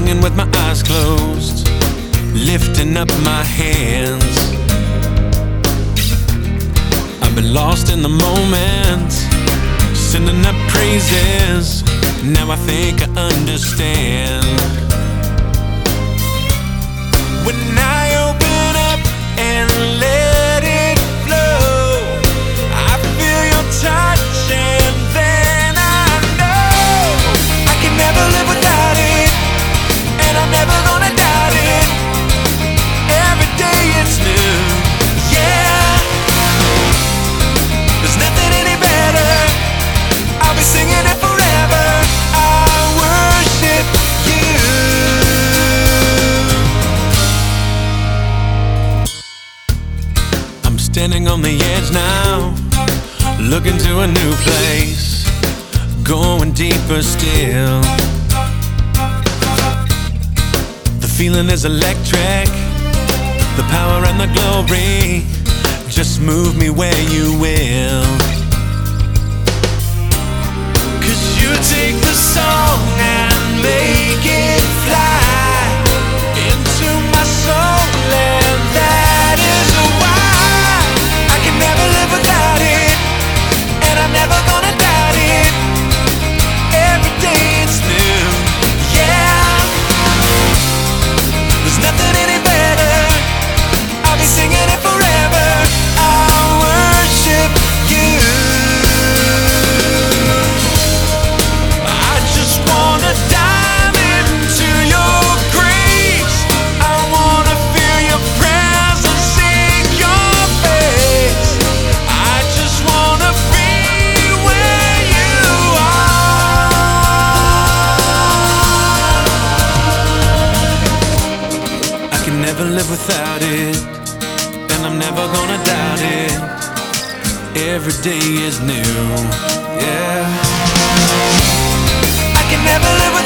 singing with my eyes closed, lifting up my hands. I've been lost in the moment, sending up praises. Now I think I understand. When I open up and let it flow, I feel your touch, and then I know I can never live without it, and I'm never gonna doubt it. Every day it's new, yeah. There's nothing any better. I'll be singing it forever. I worship you. I'm standing on the edge now, looking to a new place, going deeper still. The feeling is electric, the power and the glory. Just move me where you will. 'Cause you take the song and make it fly into my soul, and that is why I can never live without it, and I'm never gonna doubt it. Every day it's new, yeah. There's nothing any better. I'll be singing it forever. I worship you. I just wanna dive into your grace. I wanna feel your presence, see your face. I just wanna be where you are. I can never live without it, and I'm never gonna doubt it. Every day is new, yeah. I can never live